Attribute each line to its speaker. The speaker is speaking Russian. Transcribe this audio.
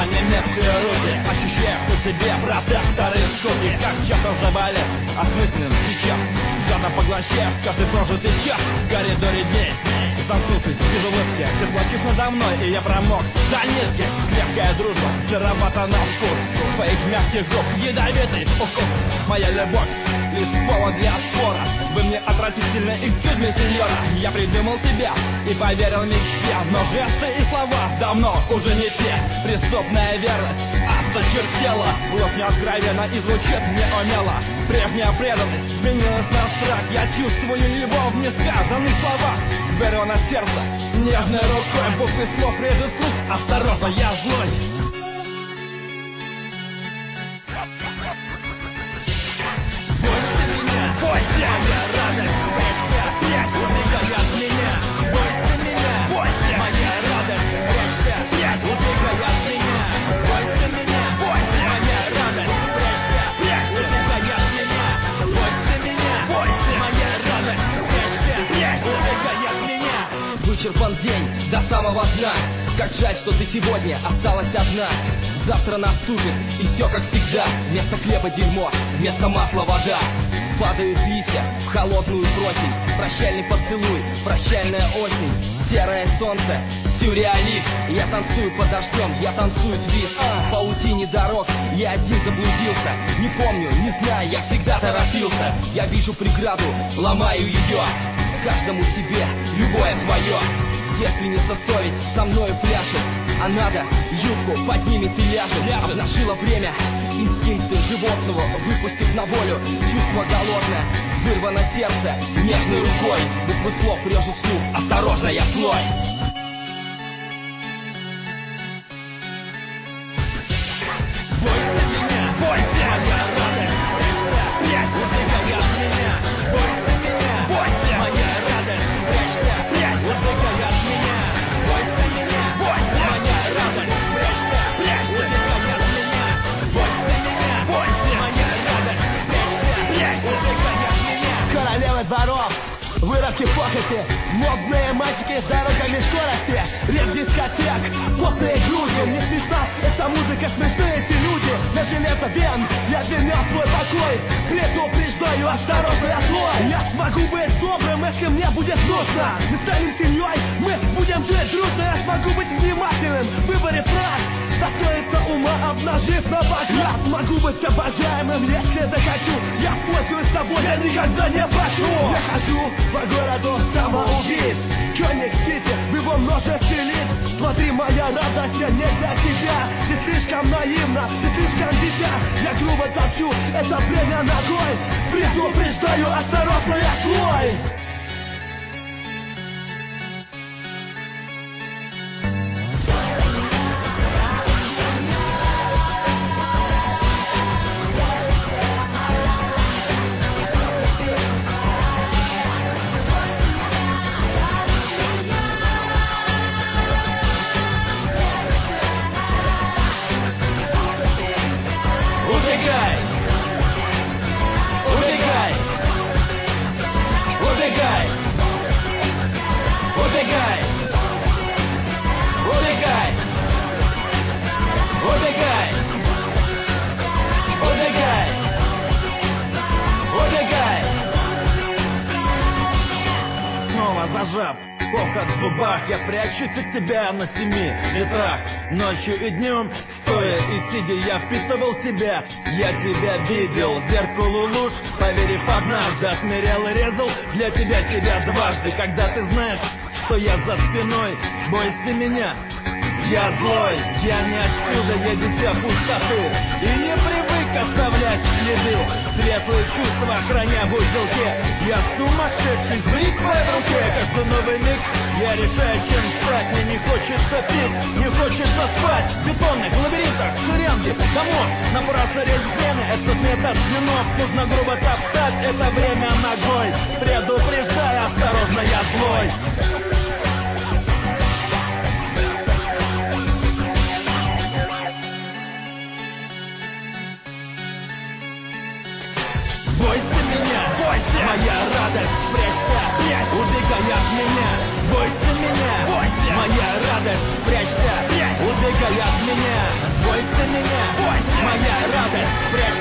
Speaker 1: онемевшие руки, ощущаешь на себе протекторы скуки. Как часто заболел осмысленным сейчас, жадно поглощаешь каждый прожитый час. В коридоре дней замкнувшись без улыбки, ты плачешь надо мной, и я промок до нитки. Крепкая дружба, сыровата на вкус, твоих мягких губ ядовитый укус. Моя любовь лишь повод для спора. Вы мне отвратительны, excuse me, сеньора. Я придумал тебя и поверил мечте, но жесты и слова давно уже не те. Преступная верность осточертела, ложь неоткровенно излучит мне умело. Прежняя преданность сменилась на страх. Я чувствую любовь в несказанных словах. Беру на сердце нежной рукой, буквы слов режет слух. Осторожно, я злой. Бойся, моя радость, прячься, опять убегай от меня. Бойся меня, бойся, моя радость, прячься, опять убегай от меня. Бойся меня, бойся, моя радость, прячься, опять убегай от меня. Бойся меня, бойся, моя радость, прячься, опять убегай от меня.
Speaker 2: Вычерпан день до самого дна. Как жаль, что ты сегодня осталась одна. Завтра наступит, и все как всегда. Вместо хлеба дерьмо, вместо масла вода. Падают листья в холодную просень. Прощальный поцелуй, прощальная осень. Серое солнце, сюрреалист. Я танцую под дождем, я танцую твист. В паутине дорог я один заблудился. Не помню, не знаю, я всегда торопился. Я вижу преграду, ломаю ее. Каждому себе, любое свое. Девственница совесть со мною пляшет, а надо юбку поднимет и ляжет. Обнажило время инстинкты животного, выпустив на волю чувство голодное. Вырвано сердце нежной рукой, буквы слов режут слух. Осторожно, я злой.
Speaker 1: Бойся меня, бойся, моя радость, прячься, опять убегай от меня. Бойся меня, бойся, моя радость, прячься, опять убегай от меня. Бойся меня, бойся, моя радость, прячься, опять убегай от меня. Бойся меня, бойся, моя радость, прячься, опять убегай от меня.
Speaker 3: Королевы дворов, выродки в похоти, модные мальчики с дорогами скорости, рев дискотек, потные груди. Мне смешна эта музыка, смешны эти люди. На железо вен, я обвинял свой покой. Предупреждаю, осторожно, я злой. Я смогу быть добрым, если мне будет нужно. Мы станем семьей, мы будем жить дружно. Я смогу быть внимательным в выборе фраз, достоинство ума обнажив на показ. Я смогу быть обожаемым, если захочу. Я пользуюсь тобой, я никогда не прошу. Я хожу по городу самоубийц, Кёнигсити, в его множестве лиц. Смотри, моя радость, я не для тебя. Ты слишком наивна, ты слишком дитя. Я грубо топчу это время ногой. Предупреждаю, осторожно, я злой.
Speaker 1: Убегай! Убегай! Убегай! Убегай! Убегай! Убегай! Убегай! Убегай! Снова зажав хохот в зубах, я прячусь от тебя на 7 ветрах. Ночью и днем, стоя и сидя, я впитывал тебя. Я тебя видел, в зеркалу луж, поверив однажды, отмерял и резал для тебя дважды. Когда ты знаешь, что я за спиной, бойся меня. Я злой, я не отсюда, я дитя пустоты, и не привык оставлять следы. Светлые чувства храня в узелке. Я сумасшедший, брик в твоей руке. Каждый новый миг я решаю, чем стать. Мне не хочется пить, не хочется спать. В бетонных лабиринтах, шеренги, домов. Напрасно речь время, этот метод звенов. Нужно грубо топтать это время ногой. Предупреждаю, осторожно, я злой. Бойся меня, бойся, моя радость, прячься, опять убегай от меня. Бойся меня, бойся, моя радость, прячься, опять убегай от меня. бойся меня, моя радость, прячь